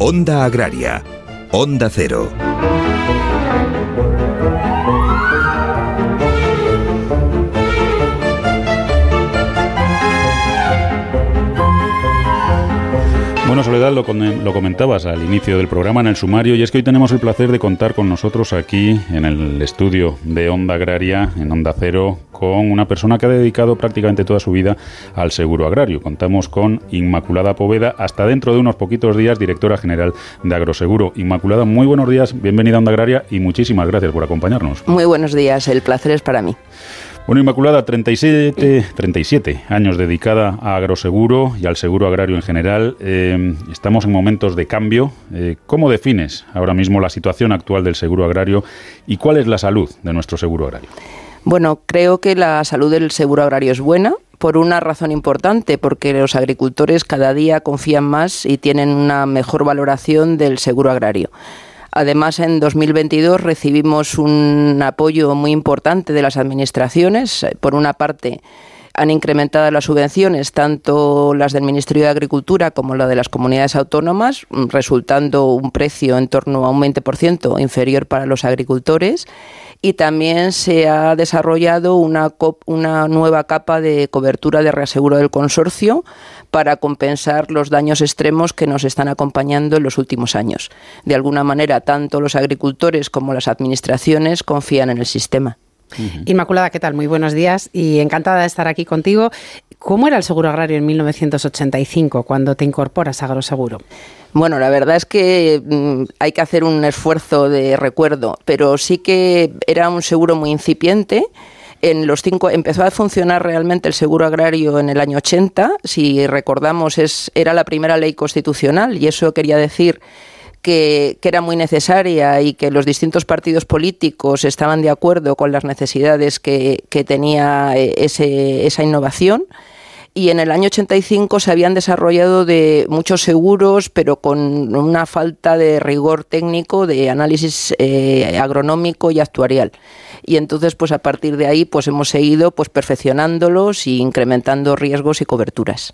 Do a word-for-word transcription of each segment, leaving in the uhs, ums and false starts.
Onda Agraria, Onda Cero. Bueno, Soledad, lo, lo comentabas al inicio del programa en el sumario, y es que hoy tenemos el placer de contar con nosotros aquí en el estudio de Onda Agraria, en Onda Cero, con una persona que ha dedicado prácticamente toda su vida al seguro agrario. Contamos con Inmaculada Poveda, hasta dentro de unos poquitos días, directora general de Agroseguro. Inmaculada, muy buenos días, bienvenida a Onda Agraria y muchísimas gracias por acompañarnos. Muy buenos días, el placer es para mí. Bueno, Inmaculada, treinta y siete, treinta y siete años dedicada a Agroseguro y al seguro agrario en general. Eh, estamos en momentos de cambio. Eh, ¿Cómo defines ahora mismo la situación actual del seguro agrario y cuál es la salud de nuestro seguro agrario? Bueno, creo que la salud del seguro agrario es buena por una razón importante, porque los agricultores cada día confían más y tienen una mejor valoración del seguro agrario. Además, en dos mil veintidós recibimos un apoyo muy importante de las administraciones. Por una parte, han incrementado las subvenciones, tanto las del Ministerio de Agricultura como la de las comunidades autónomas, resultando un precio en torno a un veinte por ciento inferior para los agricultores. Y también se ha desarrollado una, una nueva capa de cobertura de reaseguro del consorcio para compensar los daños extremos que nos están acompañando en los últimos años. De alguna manera, tanto los agricultores como las administraciones confían en el sistema. Uh-huh. Inmaculada, ¿qué tal? Muy buenos días y encantada de estar aquí contigo. ¿Cómo era el seguro agrario en mil novecientos ochenta y cinco cuando te incorporas a Agroseguro? Bueno, la verdad es que mmm, hay que hacer un esfuerzo de recuerdo, pero sí que era un seguro muy incipiente. En los cinco empezó a funcionar realmente el seguro agrario en el año ochenta. Si recordamos, es era la primera ley constitucional y eso quería decir Que, que era muy necesaria y que los distintos partidos políticos estaban de acuerdo con las necesidades que, que tenía ese, esa innovación. Y en el año ochenta y cinco se habían desarrollado de muchos seguros, pero con una falta de rigor técnico, de análisis eh, agronómico y actuarial. Y entonces, pues a partir de ahí, pues hemos seguido pues perfeccionándolos y incrementando riesgos y coberturas.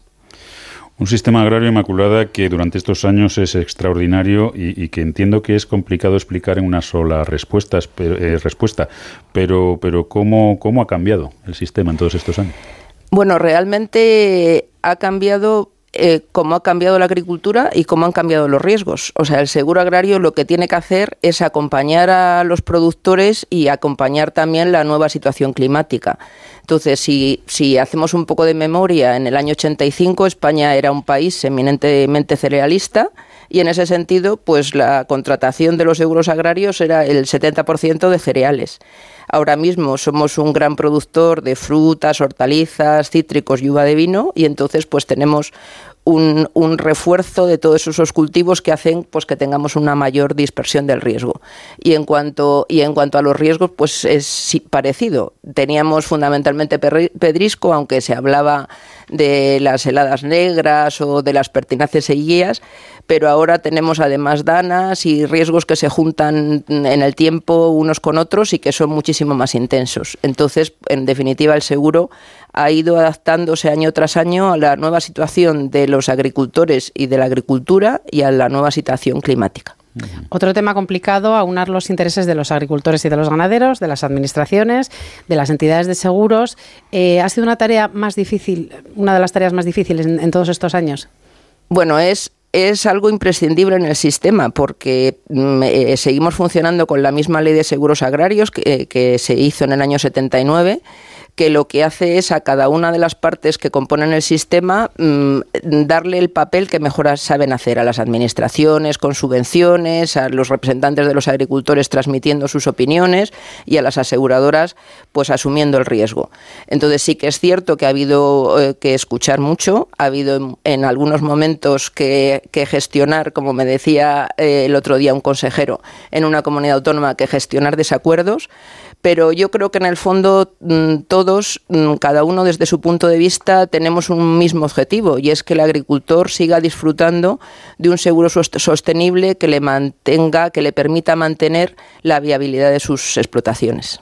Un sistema agrario, Inmaculada, que durante estos años es extraordinario y, y que entiendo que es complicado explicar en una sola respuesta, eh, respuesta. Pero, pero ¿cómo, cómo ha cambiado el sistema en todos estos años? Bueno, realmente ha cambiado eh, cómo ha cambiado la agricultura y cómo han cambiado los riesgos. O sea, el seguro agrario lo que tiene que hacer es acompañar a los productores y acompañar también la nueva situación climática. Entonces, si, si hacemos un poco de memoria, en el año ochenta y cinco España era un país eminentemente cerealista y en ese sentido, pues la contratación de los seguros agrarios era el setenta por ciento de cereales. Ahora mismo somos un gran productor de frutas, hortalizas, cítricos y uva de vino y entonces pues tenemos Un, un refuerzo de todos esos cultivos que hacen pues que tengamos una mayor dispersión del riesgo. Y en cuanto y en cuanto a los riesgos, pues es sí, parecido. Teníamos fundamentalmente pedrisco, aunque se hablaba de las heladas negras o de las pertinaces y guías, pero ahora tenemos además danas y riesgos que se juntan en el tiempo unos con otros y que son muchísimo más intensos. Entonces, en definitiva, el seguro ha ido adaptándose año tras año a la nueva situación de los agricultores y de la agricultura y a la nueva situación climática. Otro tema complicado, aunar los intereses de los agricultores y de los ganaderos, de las administraciones, de las entidades de seguros. Eh, ¿Ha sido una tarea más difícil, una de las tareas más difíciles en, en todos estos años? Bueno, es... Es algo imprescindible en el sistema porque eh, seguimos funcionando con la misma ley de seguros agrarios que, que se hizo en el año setenta y nueve, que lo que hace es a cada una de las partes que componen el sistema mmm, darle el papel que mejor saben hacer, a las administraciones con subvenciones, a los representantes de los agricultores transmitiendo sus opiniones y a las aseguradoras pues asumiendo el riesgo. Entonces sí que es cierto que ha habido eh, que escuchar mucho, ha habido en, en algunos momentos que, que gestionar, como me decía eh, el otro día un consejero en una comunidad autónoma, que gestionar desacuerdos, pero yo creo que en el fondo todos, cada uno desde su punto de vista, tenemos un mismo objetivo y es que el agricultor siga disfrutando de un seguro sostenible que le mantenga, que le permita mantener la viabilidad de sus explotaciones.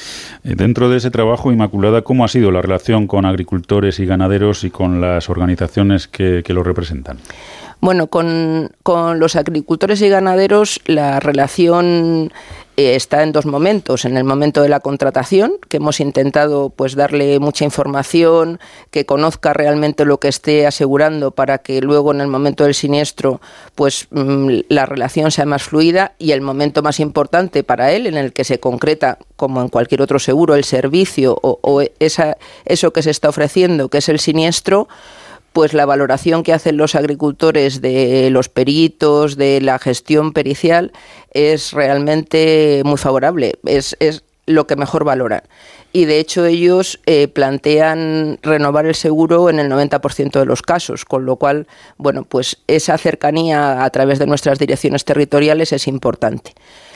Dentro de ese trabajo, Inmaculada, ¿cómo ha sido la relación con agricultores y ganaderos y con las organizaciones que, que los representan? Bueno, con, con los agricultores y ganaderos la relación eh, está en dos momentos. En el momento de la contratación, que hemos intentado pues darle mucha información, que conozca realmente lo que esté asegurando para que luego en el momento del siniestro pues mmm, la relación sea más fluida, y el momento más importante para él, en el que se concreta, como en cualquier otro seguro, el servicio o, o esa, eso que se está ofreciendo, que es el siniestro, pues la valoración que hacen los agricultores de los peritos, de la gestión pericial, es realmente muy favorable, es, es lo que mejor valoran. Y de hecho ellos eh, plantean renovar el seguro en el noventa por ciento de los casos, con lo cual, bueno, pues esa cercanía a través de nuestras direcciones territoriales es importante.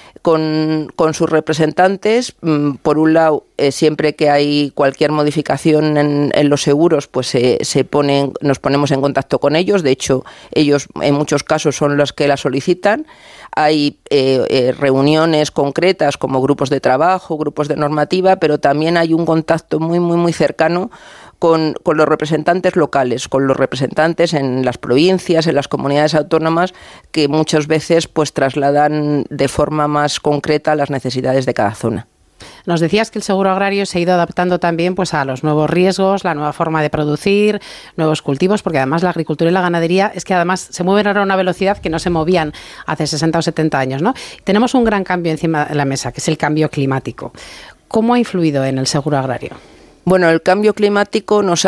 Con, con sus representantes, por un lado, eh, siempre que hay cualquier modificación en, en los seguros, pues se, se ponen, nos ponemos en contacto con ellos. De hecho, ellos en muchos casos son los que la solicitan. Hay eh, eh, reuniones concretas como grupos de trabajo, grupos de normativa, pero también hay un contacto muy, muy, muy cercano Con, con los representantes locales, con los representantes en las provincias, en las comunidades autónomas, que muchas veces pues trasladan de forma más concreta las necesidades de cada zona. Nos decías que el seguro agrario se ha ido adaptando también pues a los nuevos riesgos, la nueva forma de producir, nuevos cultivos, porque además la agricultura y la ganadería es que además se mueven ahora a una velocidad que no se movían hace sesenta o setenta años, ¿no? Tenemos un gran cambio encima de la mesa, que es el cambio climático. ¿Cómo ha influido en el seguro agrario? Bueno, el cambio climático nos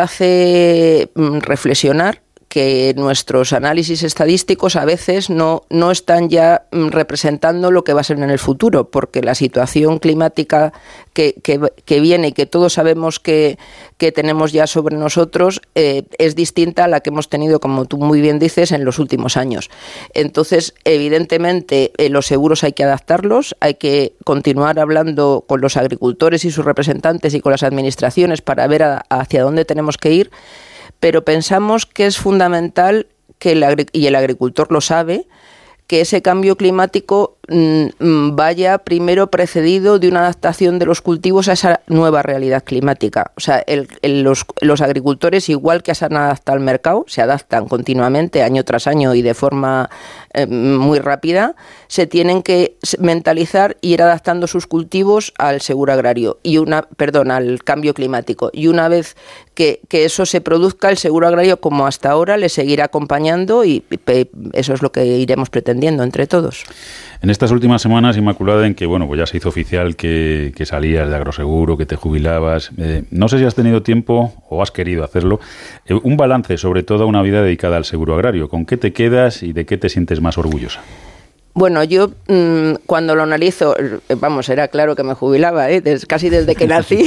hace reflexionar que nuestros análisis estadísticos a veces no, no están ya representando lo que va a ser en el futuro, porque la situación climática que, que, que viene y que todos sabemos que, que tenemos ya sobre nosotros eh, es distinta a la que hemos tenido, como tú muy bien dices, en los últimos años. Entonces, evidentemente, eh, los seguros hay que adaptarlos, hay que continuar hablando con los agricultores y sus representantes y con las administraciones para ver a, hacia dónde tenemos que ir, pero pensamos que es fundamental, que el agri- y el agricultor lo sabe, que ese cambio climático mmm, vaya primero precedido de una adaptación de los cultivos a esa nueva realidad climática. O sea, el, el, los, los agricultores, igual que se han adaptado al mercado, se adaptan continuamente, año tras año y de forma eh, muy rápida, se tienen que mentalizar y ir adaptando sus cultivos al seguro agrario, y una, perdón, al cambio climático. Y una vez que, que eso se produzca, el seguro agrario, como hasta ahora, le seguirá acompañando, y, y eso es lo que iremos pretendiendo entre todos. En estas últimas semanas, Inmaculada, en que bueno, pues ya se hizo oficial que, que salías de Agroseguro, que te jubilabas, eh, no sé si has tenido tiempo o has querido hacerlo, eh, un balance sobre toda una vida dedicada al seguro agrario. ¿Con qué te quedas y de qué te sientes más orgullosa? Bueno, yo mmm, cuando lo analizo, vamos, era claro que me jubilaba, ¿eh? Des, casi desde que nací.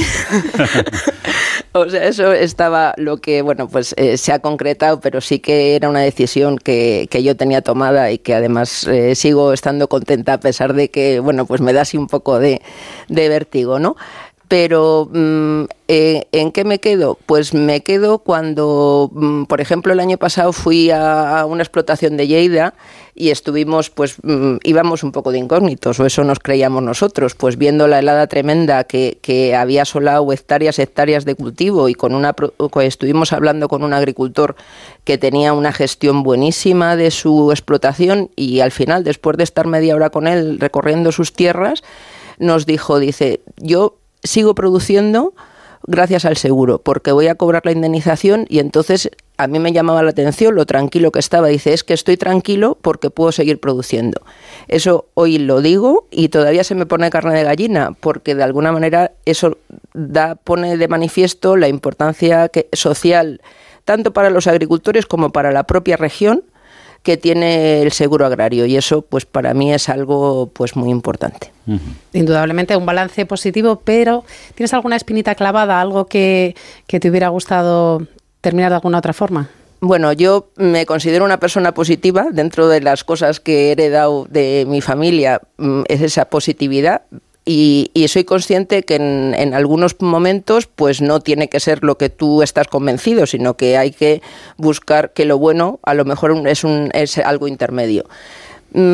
O sea, eso estaba lo que, bueno, pues eh, se ha concretado, pero sí que era una decisión que, que yo tenía tomada y que además eh, sigo estando contenta a pesar de que, bueno, pues me da así un poco de, de vértigo, ¿no? Pero mmm, eh, ¿en qué me quedo? Pues me quedo cuando, mmm, por ejemplo, el año pasado fui a, a una explotación de Lleida y estuvimos, pues mmm, íbamos un poco de incógnitos, o eso nos creíamos nosotros, pues viendo la helada tremenda que, que había asolado hectáreas, hectáreas de cultivo, y con una estuvimos hablando con un agricultor que tenía una gestión buenísima de su explotación, y al final, después de estar media hora con él recorriendo sus tierras, nos dijo, dice, yo sigo produciendo gracias al seguro, porque voy a cobrar la indemnización. Y entonces a mí me llamaba la atención lo tranquilo que estaba. Dice, es que estoy tranquilo porque puedo seguir produciendo. Eso hoy lo digo y todavía se me pone carne de gallina, porque de alguna manera eso da, pone de manifiesto la importancia que, social, tanto para los agricultores como para la propia región, que tiene el seguro agrario, y eso pues para mí es algo pues muy importante. Uh-huh. Indudablemente un balance positivo, pero ¿tienes alguna espinita clavada, algo que, que te hubiera gustado terminar de alguna otra forma? Bueno, yo me considero una persona positiva. Dentro de las cosas que he heredado de mi familia es esa positividad. Y, y soy consciente que en, en algunos momentos pues no tiene que ser lo que tú estás convencido, sino que hay que buscar que lo bueno a lo mejor es, un, es algo intermedio. Mm,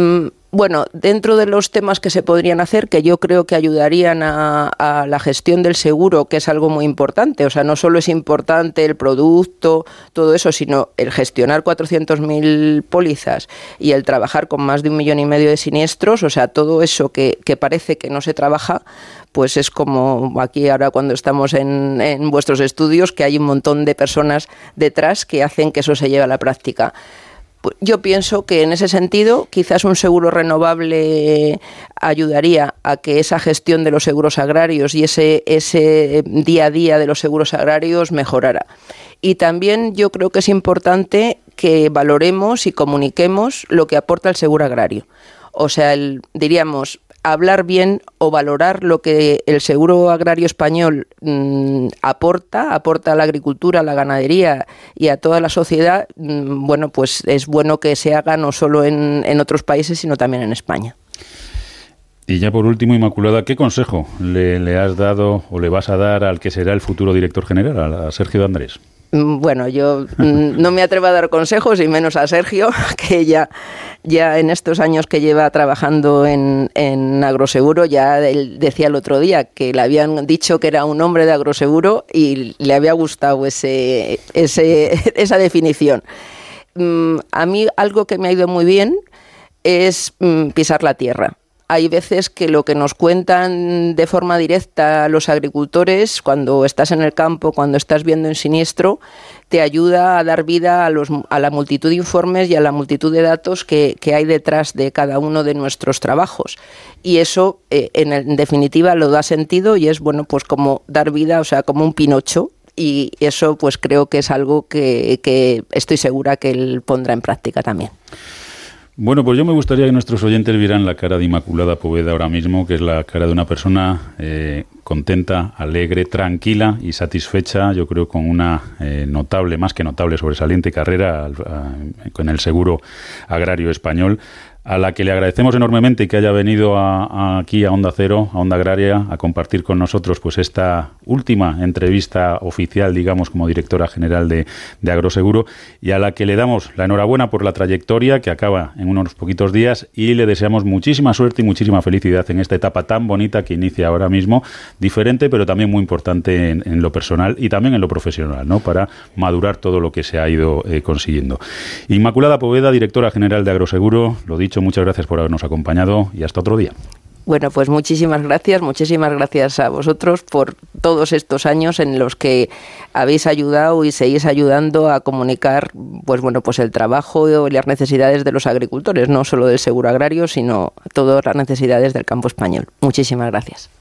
Bueno, dentro de los temas que se podrían hacer, que yo creo que ayudarían a, a la gestión del seguro, que es algo muy importante, o sea, no solo es importante el producto, todo eso, sino el gestionar cuatrocientas mil pólizas y el trabajar con más de un millón y medio de siniestros, o sea, todo eso que, que parece que no se trabaja, pues es como aquí ahora cuando estamos en, en vuestros estudios, que hay un montón de personas detrás que hacen que eso se lleve a la práctica. Yo pienso que en ese sentido quizás un seguro renovable ayudaría a que esa gestión de los seguros agrarios y ese, ese día a día de los seguros agrarios mejorara. Y también yo creo que es importante que valoremos y comuniquemos lo que aporta el seguro agrario. O sea, el, diríamos, hablar bien o valorar lo que el seguro agrario español mmm, aporta, aporta a la agricultura, a la ganadería y a toda la sociedad, mmm, bueno, pues es bueno que se haga no solo en, en otros países, sino también en España. Y ya por último, Inmaculada, ¿qué consejo le, le has dado o le vas a dar al que será el futuro director general, a Sergio de Andrés? Bueno, yo no me atrevo a dar consejos y menos a Sergio, que ya, ya en estos años que lleva trabajando en, en Agroseguro, ya él decía el otro día que le habían dicho que era un hombre de Agroseguro y le había gustado ese, ese, esa definición. A mí algo que me ha ido muy bien es pisar la tierra. Hay veces que lo que nos cuentan de forma directa los agricultores, cuando estás en el campo, cuando estás viendo un siniestro, te ayuda a dar vida a, los, a la multitud de informes y a la multitud de datos que, que hay detrás de cada uno de nuestros trabajos. Y eso, eh, en, en definitiva, lo da sentido y es, bueno, pues como dar vida, o sea, como un Pinocho. Y eso, pues creo que es algo que, que estoy segura que él pondrá en práctica también. Bueno, pues yo me gustaría que nuestros oyentes vieran la cara de Inmaculada Poveda ahora mismo, que es la cara de una persona eh, contenta, alegre, tranquila y satisfecha, yo creo, con una eh, notable, más que notable, sobresaliente carrera al, a, con el seguro agrario español, a la que le agradecemos enormemente que haya venido a, a aquí a Onda Cero, a Onda Agraria, a compartir con nosotros pues esta última entrevista oficial, digamos, como directora general de, de Agroseguro, y a la que le damos la enhorabuena por la trayectoria que acaba en unos poquitos días y le deseamos muchísima suerte y muchísima felicidad en esta etapa tan bonita que inicia ahora mismo, diferente pero también muy importante en, en lo personal y también en lo profesional, ¿no?, para madurar todo lo que se ha ido eh, consiguiendo. Inmaculada Poveda, directora general de Agroseguro, lo dicho, muchas gracias por habernos acompañado y hasta otro día. Bueno, pues muchísimas gracias, muchísimas gracias a vosotros por todos estos años en los que habéis ayudado y seguís ayudando a comunicar, pues bueno, pues el trabajo y las necesidades de los agricultores, no solo del seguro agrario, sino todas las necesidades del campo español. Muchísimas gracias.